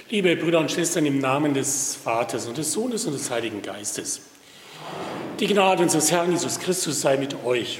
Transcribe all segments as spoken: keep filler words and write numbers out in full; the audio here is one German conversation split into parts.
Liebe Brüder und Schwestern, im Namen des Vaters und des Sohnes und des Heiligen Geistes. Die Gnade unseres Herrn Jesus Christus sei mit euch.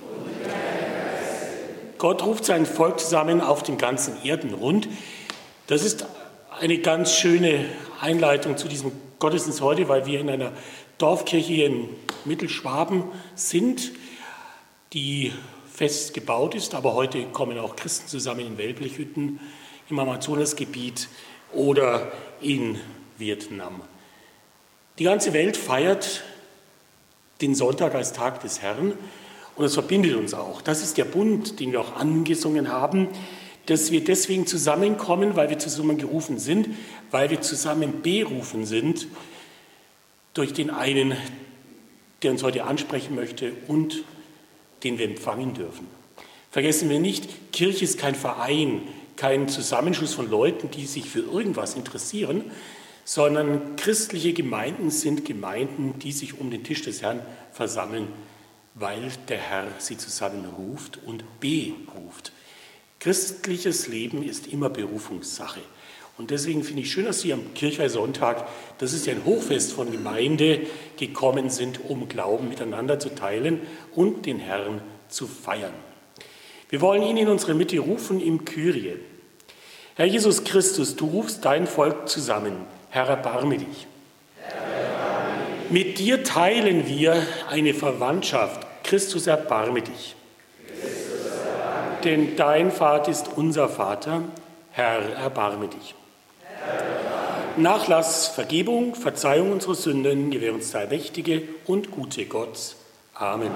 Gott ruft sein Volk zusammen auf dem ganzen Erdenrund. Das ist eine ganz schöne Einleitung zu diesem Gottesdienst heute, weil wir in einer Dorfkirche hier in Mittelschwaben sind, die fest gebaut ist. Aber heute kommen auch Christen zusammen in Wellblechhütten im Amazonasgebiet oder in Vietnam. Die ganze Welt feiert den Sonntag als Tag des Herrn und das verbindet uns auch. Das ist der Bund, den wir auch angesungen haben, dass wir deswegen zusammenkommen, weil wir zusammen gerufen sind, weil wir zusammen berufen sind durch den einen, der uns heute ansprechen möchte und den wir empfangen dürfen. Vergessen wir nicht, Kirche ist kein Verein, kein Zusammenschluss von Leuten, die sich für irgendwas interessieren, sondern christliche Gemeinden sind Gemeinden, die sich um den Tisch des Herrn versammeln, weil der Herr sie zusammenruft und beruft. Christliches Leben ist immer Berufungssache. Und deswegen finde ich schön, dass Sie am Kirchweihsonntag, das ist ja ein Hochfest von Gemeinde, gekommen sind, um Glauben miteinander zu teilen und den Herrn zu feiern. Wir wollen ihn in unsere Mitte rufen im Kyrie. Herr Jesus Christus, du rufst dein Volk zusammen. Herr, erbarme dich. Herr, erbarme dich. Mit dir teilen wir eine Verwandtschaft. Christus, erbarme dich. Christus, erbarme dich. Denn dein Vater ist unser Vater. Herr, erbarme dich. Herr, erbarme dich. Nachlass, Vergebung, Verzeihung unserer Sünden, gewähr uns der mächtige und gute Gott. Amen.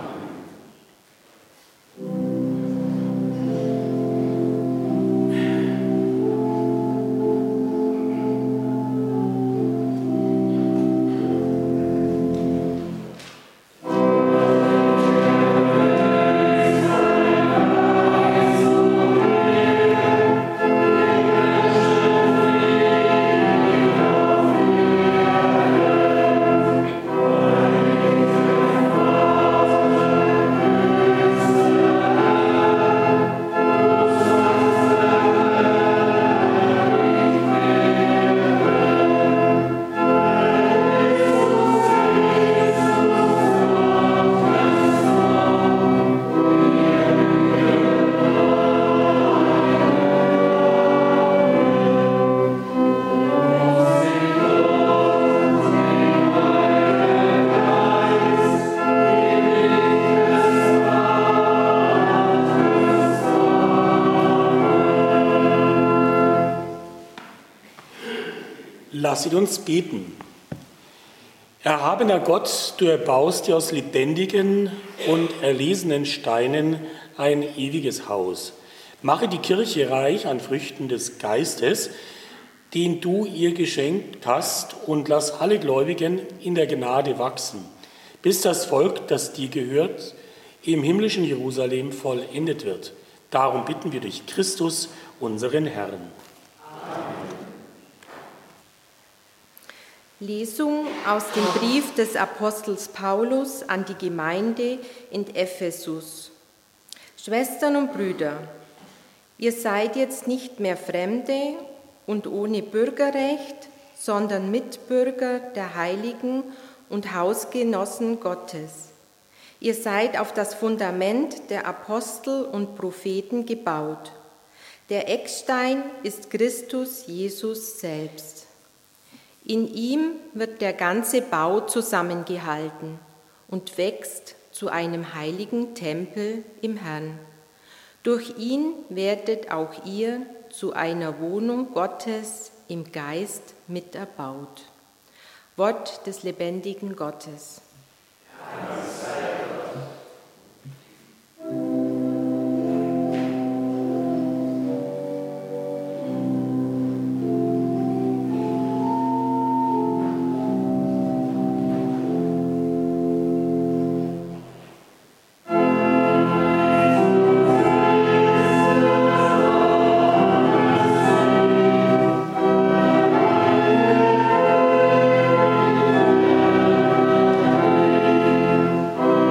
Lasset uns beten. Erhabener Gott, du erbaust dir aus lebendigen und erlesenen Steinen ein ewiges Haus. Mache die Kirche reich an Früchten des Geistes, den du ihr geschenkt hast, und lass alle Gläubigen in der Gnade wachsen, bis das Volk, das dir gehört, im himmlischen Jerusalem vollendet wird. Darum bitten wir durch Christus, unseren Herrn. Lesung aus dem Brief des Apostels Paulus an die Gemeinde in Ephesus. Schwestern und Brüder, ihr seid jetzt nicht mehr Fremde und ohne Bürgerrecht, sondern Mitbürger der Heiligen und Hausgenossen Gottes. Ihr seid auf das Fundament der Apostel und Propheten gebaut. Der Eckstein ist Christus Jesus selbst. In ihm wird der ganze Bau zusammengehalten und wächst zu einem heiligen Tempel im Herrn. Durch ihn werdet auch ihr zu einer Wohnung Gottes im Geist miterbaut. Wort des lebendigen Gottes. Amen.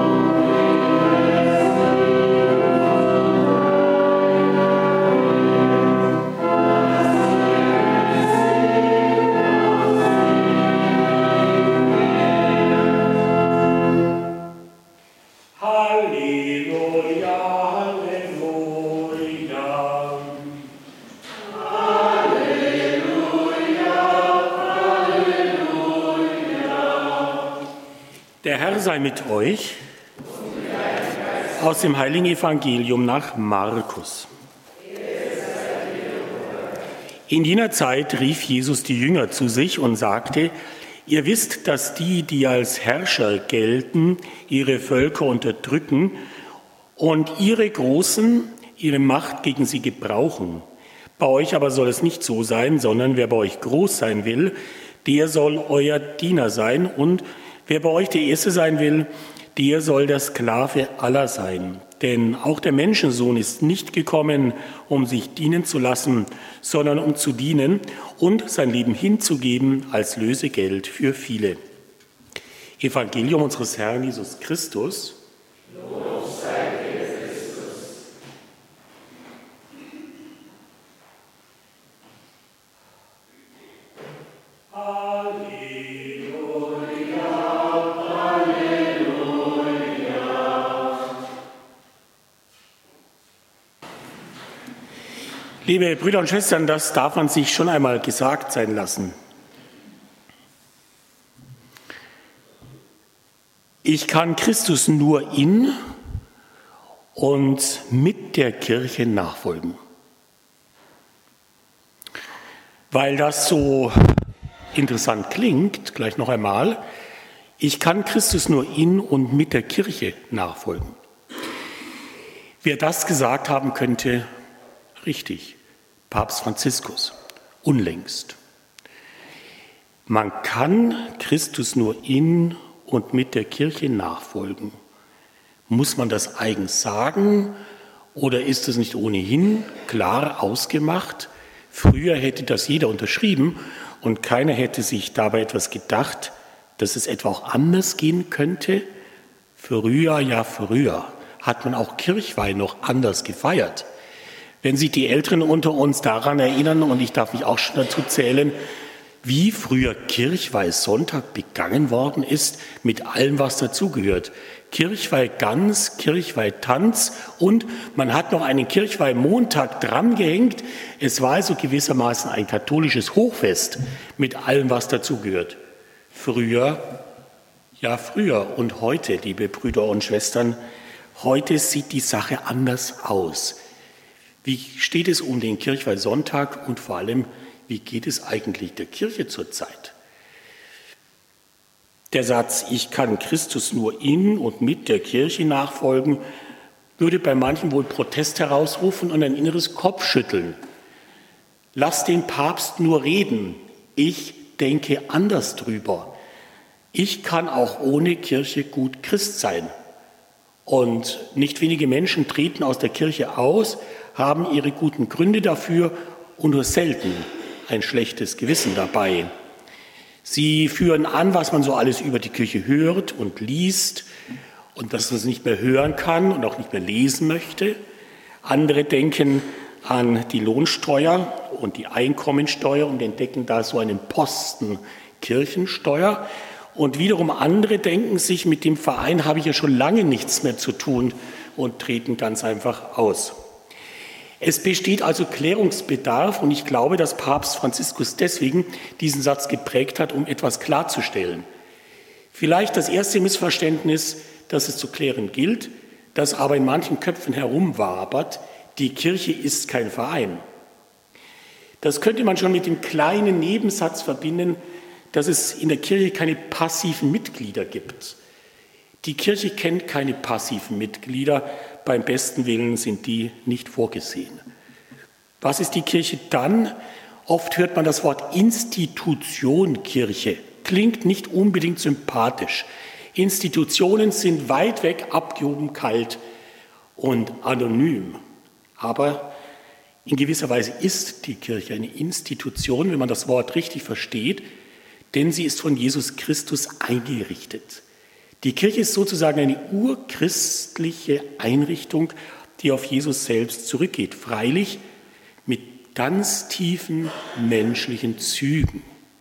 Der Herr sei mit euch. Aus dem Heiligen Evangelium nach Markus. In jener Zeit rief Jesus die Jünger zu sich und sagte: Ihr wisst, dass die, die als Herrscher gelten, ihre Völker unterdrücken und ihre Großen ihre Macht gegen sie gebrauchen. Bei euch aber soll es nicht so sein, sondern wer bei euch groß sein will, der soll euer Diener sein, und wer bei euch der Erste sein will, der soll der Sklave aller sein. Denn auch der Menschensohn ist nicht gekommen, um sich dienen zu lassen, sondern um zu dienen und sein Leben hinzugeben als Lösegeld für viele. Evangelium unseres Herrn Jesus Christus. Lob sei dir, Christus. Liebe Brüder und Schwestern, das darf man sich schon einmal gesagt sein lassen. Ich kann Christus nur in und mit der Kirche nachfolgen. Weil das so interessant klingt, gleich noch einmal, ich kann Christus nur in und mit der Kirche nachfolgen. Wer das gesagt haben könnte, richtig. Papst Franziskus, unlängst. Man kann Christus nur in und mit der Kirche nachfolgen. Muss man das eigens sagen oder ist es nicht ohnehin klar ausgemacht? Früher hätte das jeder unterschrieben und keiner hätte sich dabei etwas gedacht, dass es etwa auch anders gehen könnte. Früher, ja früher, hat man auch Kirchweih noch anders gefeiert. Wenn sich die Älteren unter uns daran erinnern, und ich darf mich auch schon dazu zählen, wie früher Kirchweihsonntag begangen worden ist, mit allem, was dazugehört. Kirchweihgans, Kirchweihtanz und man hat noch einen Kirchweihmontag drangehängt. Es war also gewissermaßen ein katholisches Hochfest mit allem, was dazugehört. Früher, ja früher und heute, liebe Brüder und Schwestern, heute sieht die Sache anders aus. Wie steht es um den Kirchweihsonntag und vor allem, wie geht es eigentlich der Kirche zurzeit? Der Satz, ich kann Christus nur in und mit der Kirche nachfolgen, würde bei manchen wohl Protest herausrufen und ein inneres Kopfschütteln. Lass den Papst nur reden, ich denke anders drüber. Ich kann auch ohne Kirche gut Christ sein. Und nicht wenige Menschen treten aus der Kirche aus, haben ihre guten Gründe dafür und nur selten ein schlechtes Gewissen dabei. Sie führen an, was man so alles über die Kirche hört und liest und dass man es nicht mehr hören kann und auch nicht mehr lesen möchte. Andere denken an die Lohnsteuer und die Einkommensteuer und entdecken da so einen Posten Kirchensteuer. Und wiederum andere denken sich, mit dem Verein habe ich ja schon lange nichts mehr zu tun und treten ganz einfach aus. Es besteht also Klärungsbedarf und ich glaube, dass Papst Franziskus deswegen diesen Satz geprägt hat, um etwas klarzustellen. Vielleicht das erste Missverständnis, das es zu klären gilt, das aber in manchen Köpfen herumwabert: Die Kirche ist kein Verein. Das könnte man schon mit dem kleinen Nebensatz verbinden, dass es in der Kirche keine passiven Mitglieder gibt. Die Kirche kennt keine passiven Mitglieder, beim besten Willen sind die nicht vorgesehen. Was ist die Kirche dann? Oft hört man das Wort Institution Kirche. Klingt nicht unbedingt sympathisch. Institutionen sind weit weg, abgehoben, kalt und anonym. Aber in gewisser Weise ist die Kirche eine Institution, wenn man das Wort richtig versteht, denn sie ist von Jesus Christus eingerichtet. Die Kirche ist sozusagen eine urchristliche Einrichtung, die auf Jesus selbst zurückgeht, freilich mit ganz tiefen menschlichen Zügen.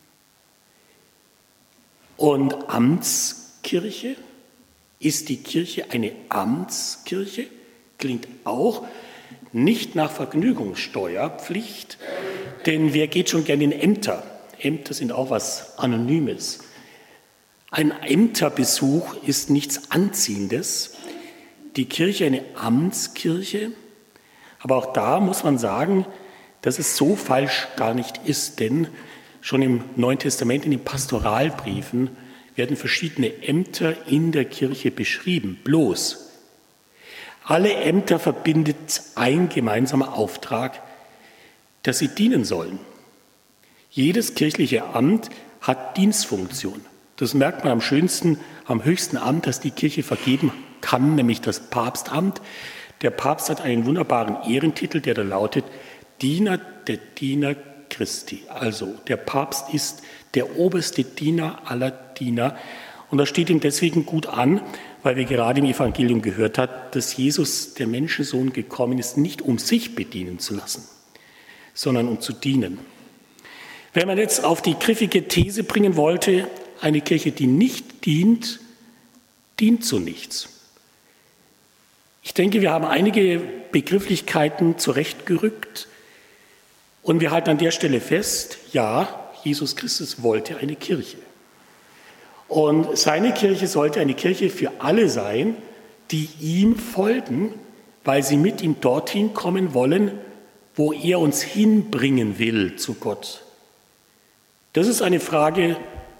Und Amtskirche? Ist die Kirche eine Amtskirche? Klingt auch nicht nach Vergnügungssteuerpflicht, denn wer geht schon gerne in Ämter? Ämter sind auch was Anonymes. Ein Ämterbesuch ist nichts Anziehendes. Die Kirche eine Amtskirche. Aber auch da muss man sagen, dass es so falsch gar nicht ist. Denn schon im Neuen Testament, in den Pastoralbriefen, werden verschiedene Ämter in der Kirche beschrieben. Bloß, alle Ämter verbindet ein gemeinsamer Auftrag, dass sie dienen sollen. Jedes kirchliche Amt hat Dienstfunktion. Das merkt man am schönsten, am höchsten Amt, das die Kirche vergeben kann, nämlich das Papstamt. Der Papst hat einen wunderbaren Ehrentitel, der da lautet Diener der Diener Christi. Also der Papst ist der oberste Diener aller Diener. Und das steht ihm deswegen gut an, weil wir gerade im Evangelium gehört haben, dass Jesus, der Menschensohn, gekommen ist, nicht um sich bedienen zu lassen, sondern um zu dienen. Wenn man jetzt auf die griffige These bringen wollte, eine Kirche, die nicht dient, dient zu nichts. Ich denke, wir haben einige Begrifflichkeiten zurechtgerückt und wir halten an der Stelle fest, ja, Jesus Christus wollte eine Kirche. Und seine Kirche sollte eine Kirche für alle sein, die ihm folgen, weil sie mit ihm dorthin kommen wollen, wo er uns hinbringen will zu Gott. Das ist eine Frage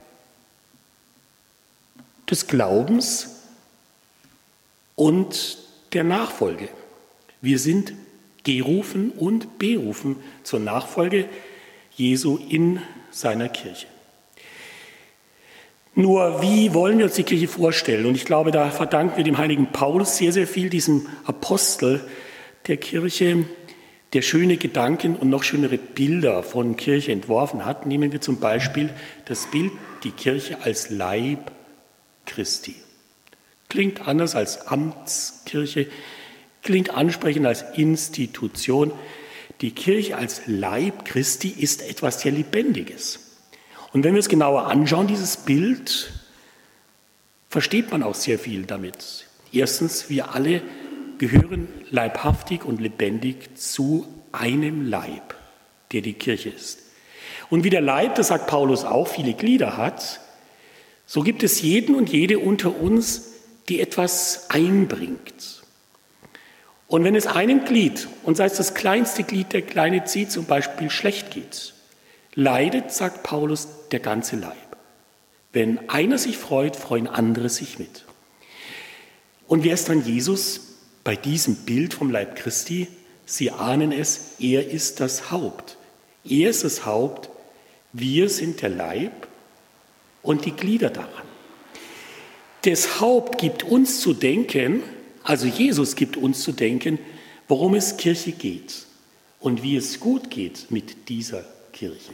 des Glaubens und der Nachfolge. Wir sind gerufen und berufen zur Nachfolge Jesu in seiner Kirche. Nur wie wollen wir uns die Kirche vorstellen? Und ich glaube, da verdanken wir dem heiligen Paulus sehr, sehr viel, diesem Apostel der Kirche, der schöne Gedanken und noch schönere Bilder von Kirche entworfen hat. Nehmen wir zum Beispiel das Bild, die Kirche als Leib Christi. Klingt anders als Amtskirche, klingt ansprechend als Institution. Die Kirche als Leib Christi ist etwas sehr Lebendiges. Und wenn wir es genauer anschauen, dieses Bild, versteht man auch sehr viel damit. Erstens, wir alle gehören leibhaftig und lebendig zu einem Leib, der die Kirche ist. Und wie der Leib, das sagt Paulus auch, viele Glieder hat, so gibt es jeden und jede unter uns, die etwas einbringt. Und wenn es einem Glied, und sei es das kleinste Glied, der kleine Zeh zum Beispiel, schlecht geht, leidet, sagt Paulus, der ganze Leib. Wenn einer sich freut, freuen andere sich mit. Und wer ist dann Jesus bei diesem Bild vom Leib Christi? Sie ahnen es, er ist das Haupt. Er ist das Haupt, wir sind der Leib und die Glieder daran. Das Haupt gibt uns zu denken, also Jesus gibt uns zu denken, worum es Kirche geht und wie es gut geht mit dieser Kirche.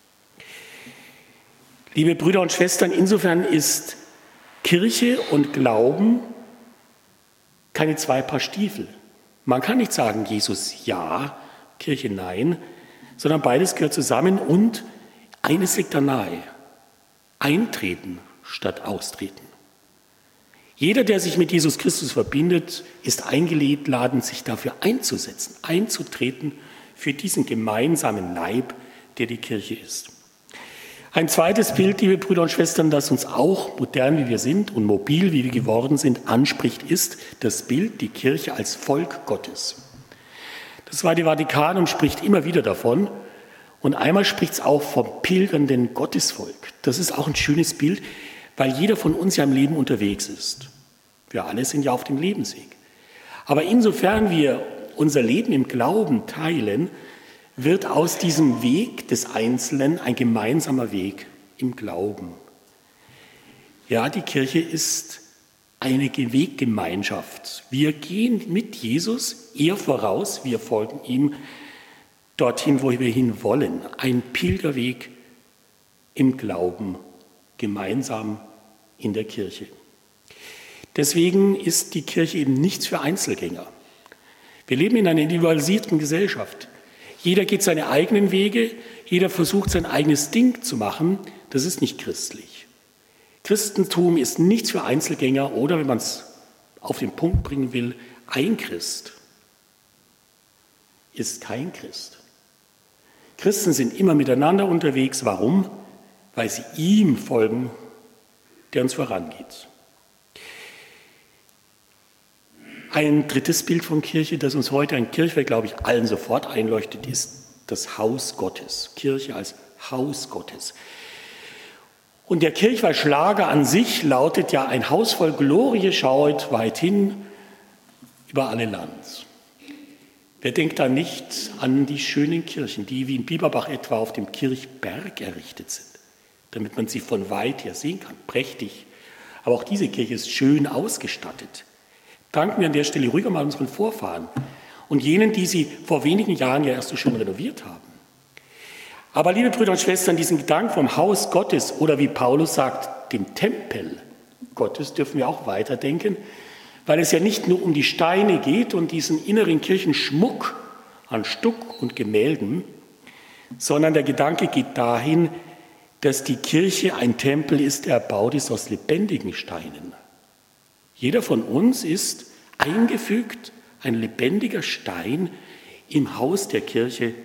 Liebe Brüder und Schwestern, insofern ist Kirche und Glauben keine zwei Paar Stiefel. Man kann nicht sagen, Jesus ja, Kirche nein, sondern beides gehört zusammen und eines liegt da nahe: Eintreten statt Austreten. Jeder, der sich mit Jesus Christus verbindet, ist eingeladen, sich dafür einzusetzen, einzutreten für diesen gemeinsamen Leib, der die Kirche ist. Ein zweites Bild, liebe Brüder und Schwestern, das uns auch, modern wie wir sind und mobil wie wir geworden sind, anspricht, ist das Bild, die Kirche als Volk Gottes. Das Zweite Vatikanum spricht immer wieder davon und einmal spricht es auch vom pilgernden Gottesvolk. Das ist auch ein schönes Bild, weil jeder von uns ja im Leben unterwegs ist. Wir alle sind ja auf dem Lebensweg. Aber insofern wir unser Leben im Glauben teilen, wird aus diesem Weg des Einzelnen ein gemeinsamer Weg im Glauben. Ja, die Kirche ist eine Weggemeinschaft. Wir gehen mit Jesus, er voraus, wir folgen ihm dorthin, wo wir hin wollen. Ein Pilgerweg im Glauben, gemeinsam in der Kirche. Deswegen ist die Kirche eben nichts für Einzelgänger. Wir leben in einer individualisierten Gesellschaft. Jeder geht seine eigenen Wege, jeder versucht sein eigenes Ding zu machen. Das ist nicht christlich. Christentum ist nichts für Einzelgänger oder, wenn man es auf den Punkt bringen will, ein Christ ist kein Christ. Christen sind immer miteinander unterwegs. Warum? Weil sie ihm folgen, der uns vorangeht. Ein drittes Bild von Kirche, das uns heute an Kirche, glaube ich, allen sofort einleuchtet, ist das Haus Gottes. Kirche als Haus Gottes. Und der Kirchweihschlager an sich lautet ja: ein Haus voll Glorie schauet weit hin über alle Land. Wer denkt da nicht an die schönen Kirchen, die wie in Bieberbach etwa auf dem Kirchberg errichtet sind, damit man sie von weit her sehen kann, prächtig. Aber auch diese Kirche ist schön ausgestattet. Danken wir an der Stelle ruhiger mal unseren Vorfahren und jenen, die sie vor wenigen Jahren ja erst so schön renoviert haben. Aber liebe Brüder und Schwestern, diesen Gedanken vom Haus Gottes oder wie Paulus sagt, dem Tempel Gottes dürfen wir auch weiterdenken, weil es ja nicht nur um die Steine geht und diesen inneren Kirchenschmuck an Stuck und Gemälden, sondern der Gedanke geht dahin, dass die Kirche ein Tempel ist, der erbaut ist aus lebendigen Steinen. Jeder von uns ist eingefügt, ein lebendiger Stein im Haus der Kirche,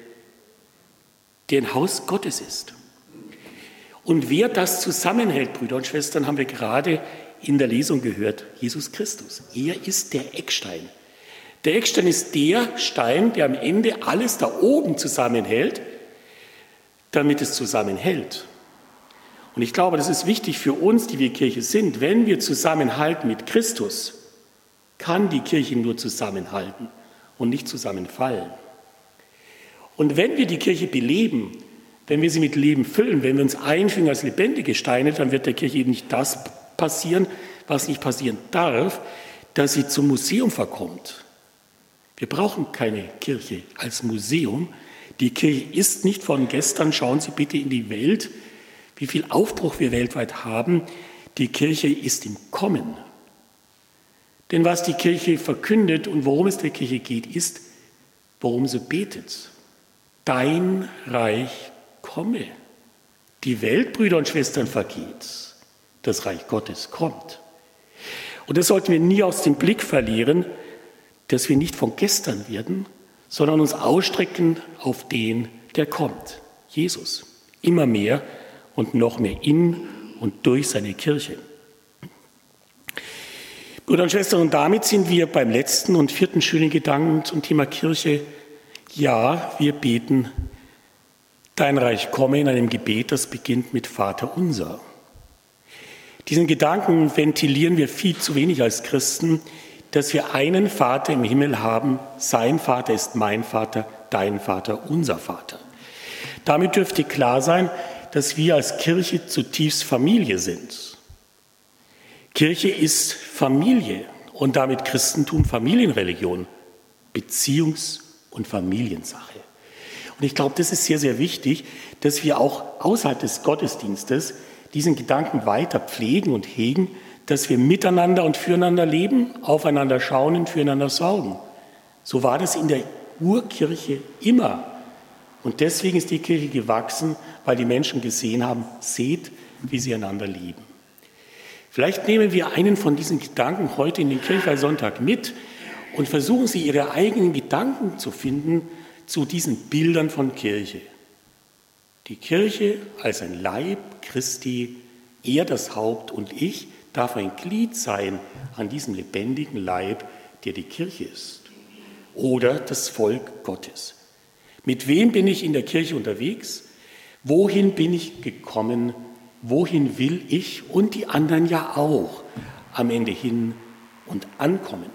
der ein Haus Gottes ist. Und wer das zusammenhält, Brüder und Schwestern, haben wir gerade in der Lesung gehört: Jesus Christus. Er ist der Eckstein. Der Eckstein ist der Stein, der am Ende alles da oben zusammenhält, damit es zusammenhält. Und ich glaube, das ist wichtig für uns, die wir Kirche sind. Wenn wir zusammenhalten mit Christus, kann die Kirche nur zusammenhalten und nicht zusammenfallen. Und wenn wir die Kirche beleben, wenn wir sie mit Leben füllen, wenn wir uns einfügen als lebendige Steine, dann wird der Kirche eben nicht das passieren, was nicht passieren darf, dass sie zum Museum verkommt. Wir brauchen keine Kirche als Museum. Die Kirche ist nicht von gestern. Schauen Sie bitte in die Welt, wie viel Aufbruch wir weltweit haben. Die Kirche ist im Kommen. Denn was die Kirche verkündet und worum es der Kirche geht, ist, worum sie betet. Dein Reich komme. Die Welt, Brüder und Schwestern, vergeht. Das Reich Gottes kommt. Und das sollten wir nie aus dem Blick verlieren, dass wir nicht von gestern werden, sondern uns ausstrecken auf den, der kommt. Jesus. Immer mehr und noch mehr in und durch seine Kirche. Brüder und Schwestern, und damit sind wir beim letzten und vierten schönen Gedanken zum Thema Kirche. Ja, wir beten, dein Reich komme, in einem Gebet, das beginnt mit Vater unser. Diesen Gedanken ventilieren wir viel zu wenig als Christen, dass wir einen Vater im Himmel haben. Sein Vater ist mein Vater, dein Vater, unser Vater. Damit dürfte klar sein, dass wir als Kirche zutiefst Familie sind. Kirche ist Familie und damit Christentum Familienreligion, Beziehungs- und Familiensache. Und ich glaube, das ist sehr, sehr wichtig, dass wir auch außerhalb des Gottesdienstes diesen Gedanken weiter pflegen und hegen, dass wir miteinander und füreinander leben, aufeinander schauen und füreinander sorgen. So war das in der Urkirche immer. Und deswegen ist die Kirche gewachsen, weil die Menschen gesehen haben, seht, wie sie einander lieben. Vielleicht nehmen wir einen von diesen Gedanken heute in den Kirchweihsonntag mit und versuchen Sie, Ihre eigenen Gedanken zu finden zu diesen Bildern von Kirche. Die Kirche als ein Leib Christi, er das Haupt und ich darf ein Glied sein an diesem lebendigen Leib, der die Kirche ist. Oder das Volk Gottes. Mit wem bin ich in der Kirche unterwegs? Wohin bin ich gekommen? Wohin will ich und die anderen ja auch am Ende hin und ankommen?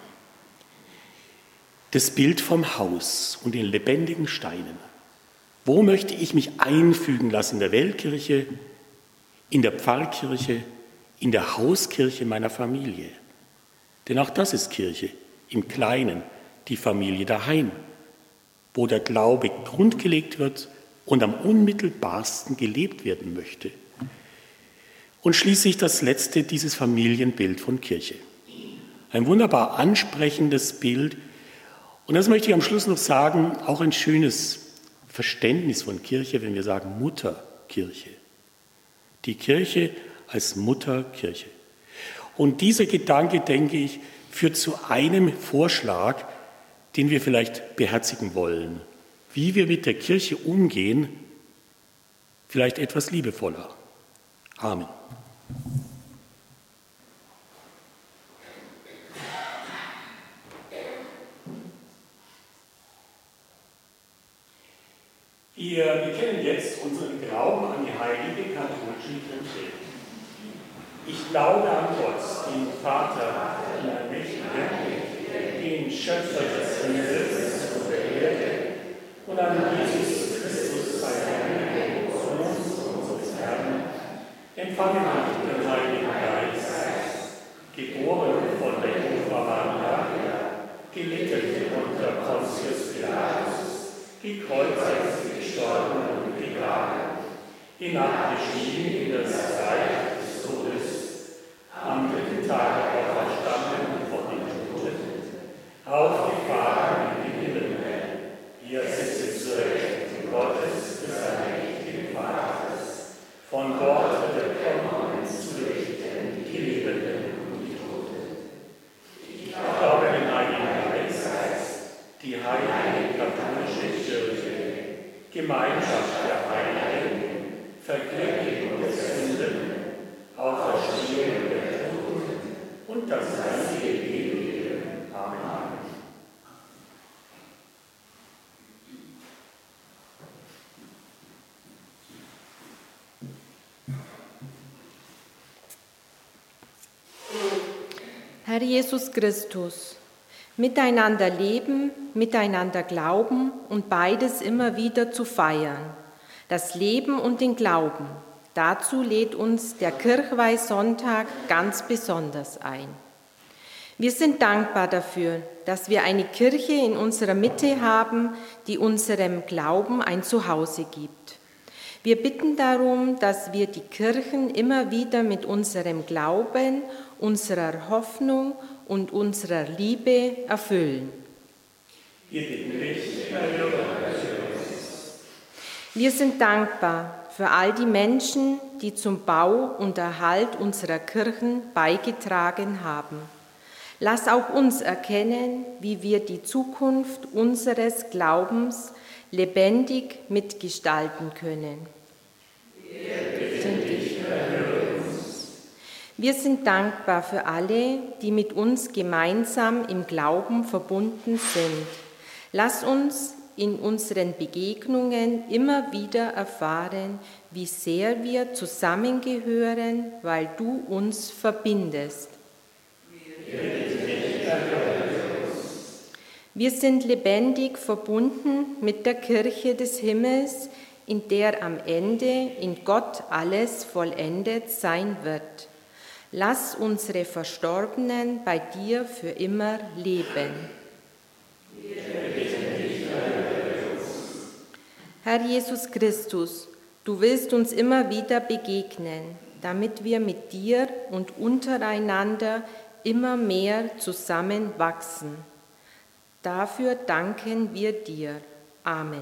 Das Bild vom Haus und den lebendigen Steinen. Wo möchte ich mich einfügen lassen? In der Weltkirche, in der Pfarrkirche, in der Hauskirche meiner Familie? Denn auch das ist Kirche, im Kleinen, die Familie daheim, wo der Glaube grundgelegt wird und am unmittelbarsten gelebt werden möchte. Und schließlich das letzte, dieses Familienbild von Kirche. Ein wunderbar ansprechendes Bild. Und das möchte ich am Schluss noch sagen, auch ein schönes Verständnis von Kirche, wenn wir sagen Mutterkirche. Die Kirche als Mutterkirche. Und dieser Gedanke, denke ich, führt zu einem Vorschlag, den wir vielleicht beherzigen wollen. Wie wir mit der Kirche umgehen, vielleicht etwas liebevoller. Amen. Wir bekennen jetzt unseren Glauben an die heilige katholische Kirche. Ich glaube an Gott, den Vater, den Allmächtigen, den Schöpfer des Himmels und der Erde, und an Jesus Christus, seinen heiligen Sohn, unseres Herrn, empfangen durch den Heiligen Geist, geboren von der Jungfrau Maria, gelitten unter Pontius Pilatus, gekreuzigt, gestorben und begraben, hinabgestiegen in das Reich des Todes, am dritten Tag auferstanden von den Toten, aufgefahren in den Himmel, er sitzt zur Rechten Gottes des allmächtigen Vaters, von dort wird er kommen, zu richten die Lebenden und die Toten. Ich glaube an den Heiligen Geist, die heilige katholische Kirche, Gemeinschaft der Heiligen, Vergebung der Sünden, Auferstehung der Toten und das ewige Leben. Amen. Herr Jesus Christus, miteinander leben, miteinander glauben und beides immer wieder zu feiern, das Leben und den Glauben. Dazu lädt uns der Kirchweihsonntag ganz besonders ein. Wir sind dankbar dafür, dass wir eine Kirche in unserer Mitte haben, die unserem Glauben ein Zuhause gibt. Wir bitten darum, dass wir die Kirchen immer wieder mit unserem Glauben, unserer Hoffnung und unserer Liebe erfüllen. Wir bitten dich, erhöre uns. Wir sind dankbar für all die Menschen, die zum Bau und Erhalt unserer Kirchen beigetragen haben. Lass auch uns erkennen, wie wir die Zukunft unseres Glaubens lebendig mitgestalten können. Wir sind dich, erhöre uns. Wir sind dankbar für alle, die mit uns gemeinsam im Glauben verbunden sind. Lass uns in unseren Begegnungen immer wieder erfahren, wie sehr wir zusammengehören, weil du uns verbindest. Wir sind lebendig verbunden mit der Kirche des Himmels, in der am Ende in Gott alles vollendet sein wird. Lass unsere Verstorbenen bei dir für immer leben. Herr Jesus Christus, du willst uns immer wieder begegnen, damit wir mit dir und untereinander immer mehr zusammenwachsen. Dafür danken wir dir. Amen.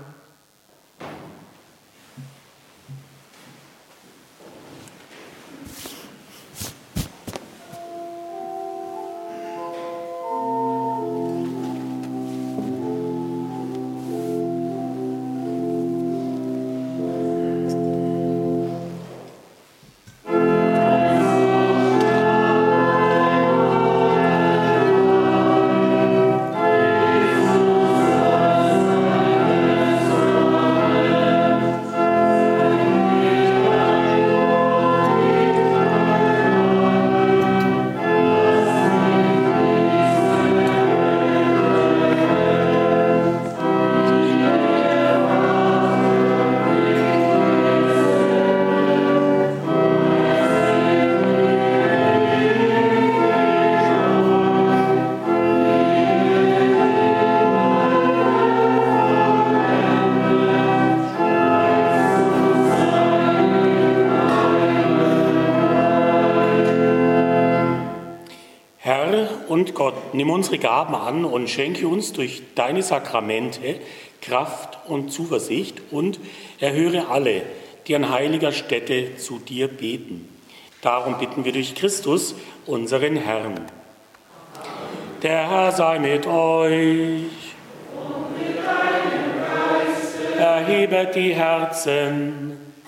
Und Gott, nimm unsere Gaben an und schenke uns durch deine Sakramente Kraft und Zuversicht und erhöre alle, die an heiliger Stätte zu dir beten. Darum bitten wir durch Christus, unseren Herrn. Der Herr sei mit euch. Und mit deinem Geiste. Erhebet die Herzen.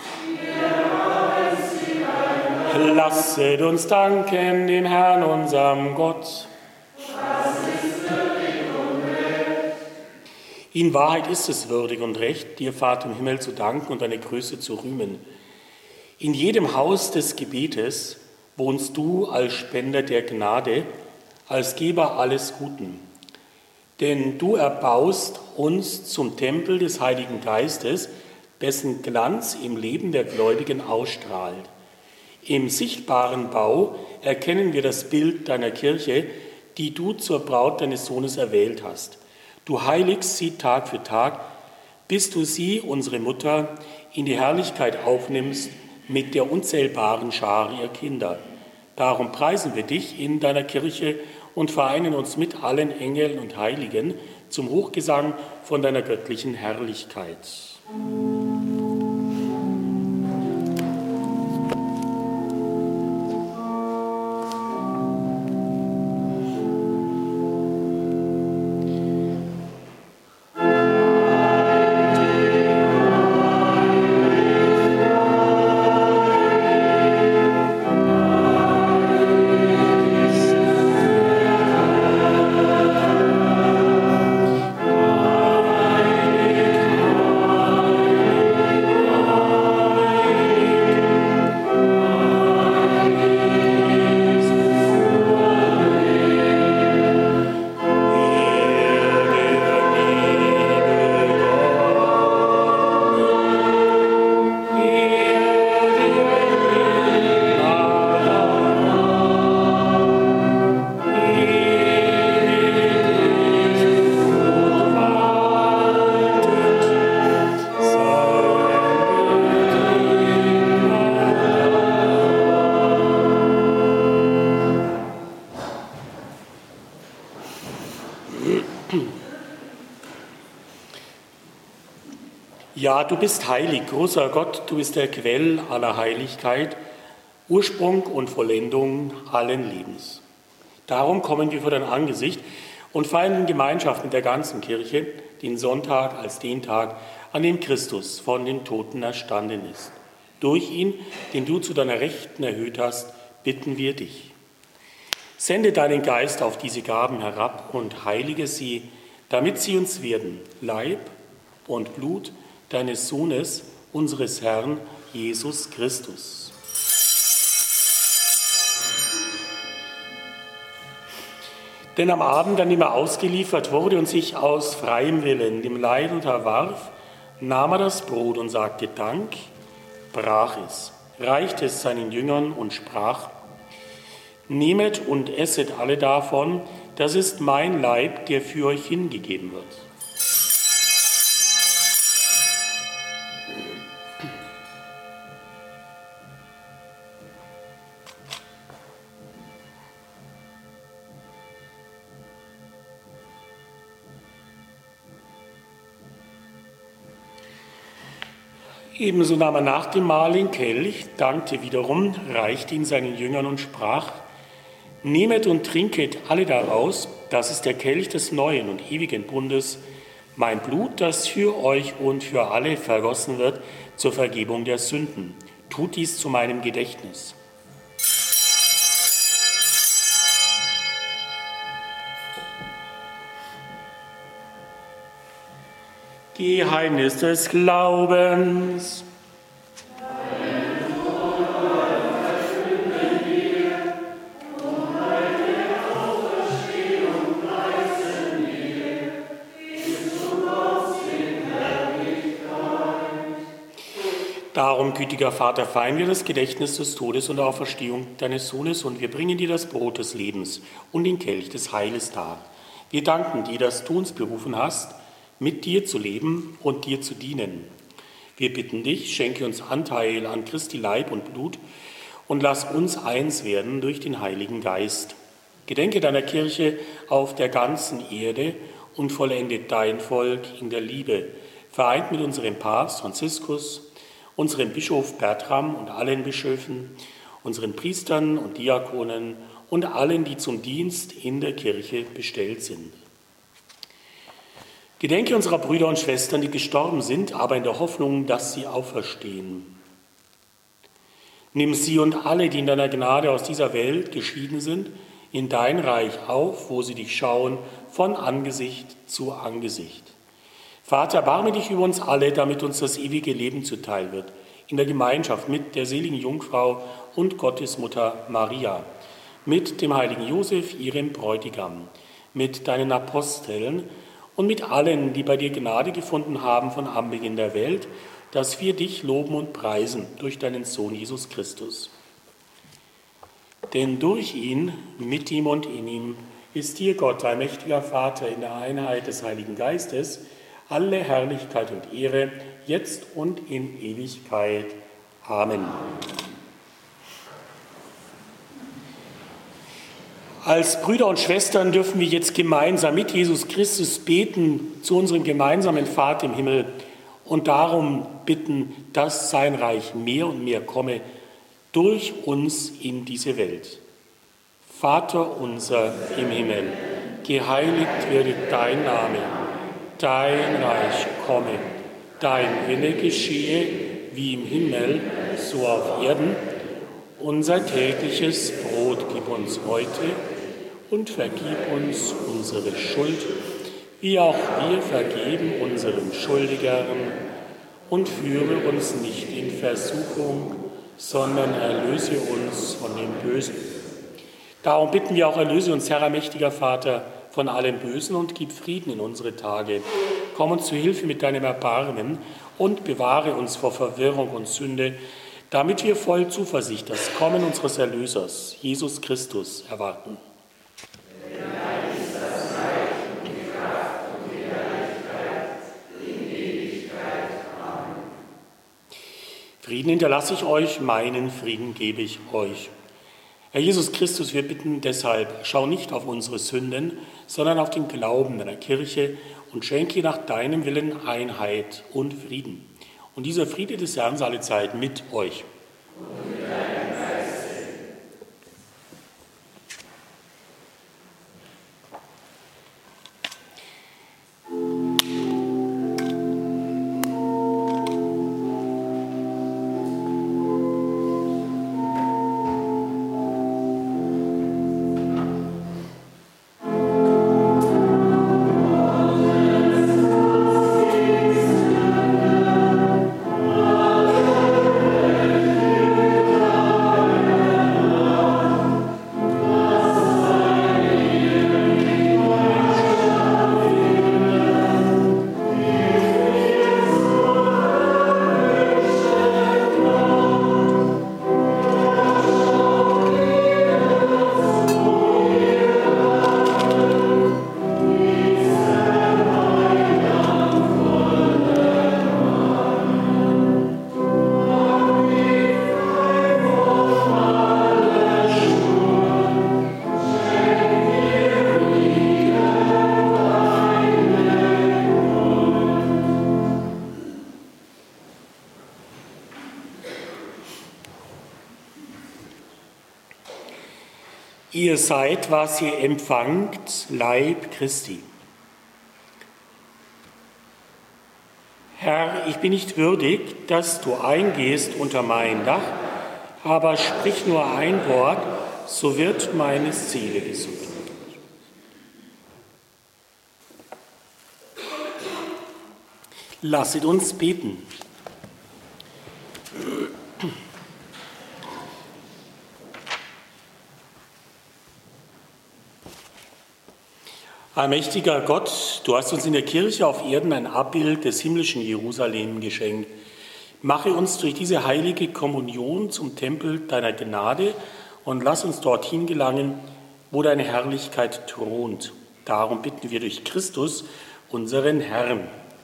Lasset uns danken dem Herrn, unserem Gott. In Wahrheit ist es würdig und recht, dir, Vater im Himmel, zu danken und deine Größe zu rühmen. In jedem Haus des Gebetes wohnst du als Spender der Gnade, als Geber alles Guten. Denn du erbaust uns zum Tempel des Heiligen Geistes, dessen Glanz im Leben der Gläubigen ausstrahlt. Im sichtbaren Bau erkennen wir das Bild deiner Kirche, die du zur Braut deines Sohnes erwählt hast. Du heiligst sie Tag für Tag, bis du sie, unsere Mutter, in die Herrlichkeit aufnimmst mit der unzählbaren Schar ihrer Kinder. Darum preisen wir dich in deiner Kirche und vereinen uns mit allen Engeln und Heiligen zum Hochgesang von deiner göttlichen Herrlichkeit. Ja, du bist heilig, großer Gott, du bist der Quell aller Heiligkeit, Ursprung und Vollendung allen Lebens. Darum kommen wir vor dein Angesicht und feiern in Gemeinschaft mit der ganzen Kirche den Sonntag als den Tag, an dem Christus von den Toten erstanden ist. Durch ihn, den du zu deiner Rechten erhöht hast, bitten wir dich. Sende deinen Geist auf diese Gaben herab und heilige sie, damit sie uns werden, Leib und Blut deines Sohnes, unseres Herrn Jesus Christus. Denn am Abend, an dem er ausgeliefert wurde und sich aus freiem Willen dem Leid unterwarf, nahm er das Brot und sagte Dank, brach es, reichte es seinen Jüngern und sprach: Nehmet und esset alle davon, das ist mein Leib, der für euch hingegeben wird. Ebenso nahm er nach dem Mahl den Kelch, dankte wiederum, reichte ihn seinen Jüngern und sprach: Nehmet und trinket alle daraus, das ist der Kelch des neuen und ewigen Bundes, mein Blut, das für euch und für alle vergossen wird zur Vergebung der Sünden. Tut dies zu meinem Gedächtnis. Geheimnis des Glaubens. Darum, gütiger Vater, feiern wir das Gedächtnis des Todes und der Auferstehung deines Sohnes und wir bringen dir das Brot des Lebens und den Kelch des Heiles dar. Wir danken dir, dass du uns berufen hast, mit dir zu leben und dir zu dienen. Wir bitten dich, schenke uns Anteil an Christi Leib und Blut und lass uns eins werden durch den Heiligen Geist. Gedenke deiner Kirche auf der ganzen Erde und vollende dein Volk in der Liebe, vereint mit unserem Papst Franziskus, unserem Bischof Bertram und allen Bischöfen, unseren Priestern und Diakonen und allen, die zum Dienst in der Kirche bestellt sind. Gedenke unserer Brüder und Schwestern, die gestorben sind, aber in der Hoffnung, dass sie auferstehen. Nimm sie und alle, die in deiner Gnade aus dieser Welt geschieden sind, in dein Reich auf, wo sie dich schauen, von Angesicht zu Angesicht. Vater, erbarme dich über uns alle, damit uns das ewige Leben zuteil wird, in der Gemeinschaft mit der seligen Jungfrau und Gottesmutter Maria, mit dem heiligen Josef, ihrem Bräutigam, mit deinen Aposteln und mit allen, die bei dir Gnade gefunden haben von Anbeginn der Welt, dass wir dich loben und preisen durch deinen Sohn Jesus Christus. Denn durch ihn, mit ihm und in ihm, ist dir Gott, allmächtiger Vater, in der Einheit des Heiligen Geistes, alle Herrlichkeit und Ehre, jetzt und in Ewigkeit. Amen. Als Brüder und Schwestern dürfen wir jetzt gemeinsam mit Jesus Christus beten zu unserem gemeinsamen Vater im Himmel und darum bitten, dass sein Reich mehr und mehr komme durch uns in diese Welt. Vater unser im Himmel, geheiligt werde dein Name, dein Reich komme, dein Wille geschehe, wie im Himmel, so auf Erden. Unser tägliches Brot gib uns heute und vergib uns unsere Schuld, wie auch wir vergeben unseren Schuldigern, und führe uns nicht in Versuchung, sondern erlöse uns von dem Bösen. Darum bitten wir auch, erlöse uns, Herr, mächtiger Vater, von allem Bösen und gib Frieden in unsere Tage. Komm uns zu Hilfe mit deinem Erbarmen und bewahre uns vor Verwirrung und Sünde, damit wir voll Zuversicht das Kommen unseres Erlösers, Jesus Christus, erwarten. Frieden hinterlasse ich euch, meinen Frieden gebe ich euch. Herr Jesus Christus, wir bitten deshalb, schau nicht auf unsere Sünden, sondern auf den Glauben deiner Kirche und schenke nach deinem Willen Einheit und Frieden. Und dieser Friede des Herrn sei alle Zeit mit euch. Und mit deinem Geiste. Ihr seid, was ihr empfangt, Leib Christi. Herr, ich bin nicht würdig, dass du eingehst unter mein Dach, aber sprich nur ein Wort, so wird meine Seele gesund. Lasset uns beten. Allmächtiger Gott, du hast uns in der Kirche auf Erden ein Abbild des himmlischen Jerusalem geschenkt. Mache uns durch diese heilige Kommunion zum Tempel deiner Gnade und lass uns dorthin gelangen, wo deine Herrlichkeit thront. Darum bitten wir durch Christus, unseren Herrn.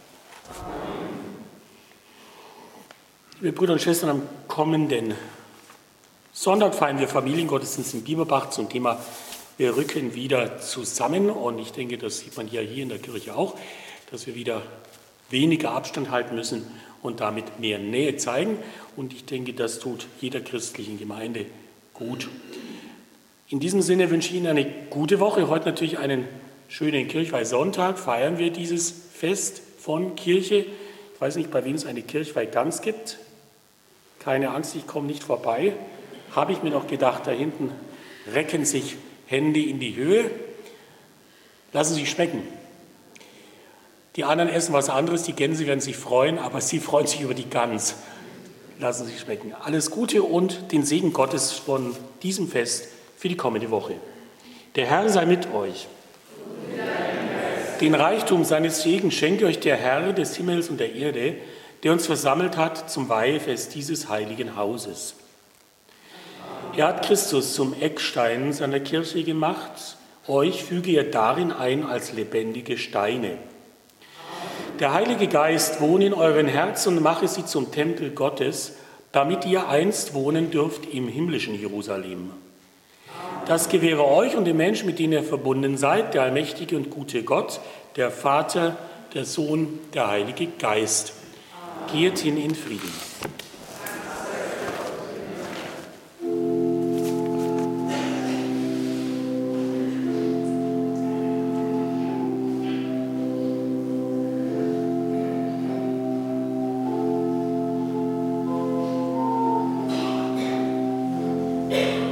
Liebe Brüder und Schwestern, am kommenden Sonntag feiern wir Familiengottesdienst in Bieberbach zum Thema Wir rücken wieder zusammen, und ich denke, das sieht man ja hier in der Kirche auch, dass wir wieder weniger Abstand halten müssen und damit mehr Nähe zeigen. Und ich denke, das tut jeder christlichen Gemeinde gut. In diesem Sinne wünsche ich Ihnen eine gute Woche. Heute natürlich einen schönen Kirchweihsonntag. Feiern wir dieses Fest von Kirche. Ich weiß nicht, bei wem es eine Kirchweihgans gibt. Keine Angst, ich komme nicht vorbei. Habe ich mir noch gedacht, da hinten recken sich Hände in die Höhe. Lassen Sie sich schmecken. Die anderen essen was anderes, die Gänse werden sich freuen, aber sie freuen sich über die Gans. Lassen Sie sich schmecken. Alles Gute und den Segen Gottes von diesem Fest für die kommende Woche. Der Herr sei mit euch. Den Reichtum seines Segens schenke euch der Herr des Himmels und der Erde, der uns versammelt hat zum Weihefest dieses heiligen Hauses. Er hat Christus zum Eckstein seiner Kirche gemacht. Euch füge er darin ein als lebendige Steine. Der Heilige Geist wohne in euren Herzen und mache sie zum Tempel Gottes, damit ihr einst wohnen dürft im himmlischen Jerusalem. Das gewähre euch und den Menschen, mit denen ihr verbunden seid, der allmächtige und gute Gott, der Vater, der Sohn, der Heilige Geist. Geht hin in Frieden. Amen.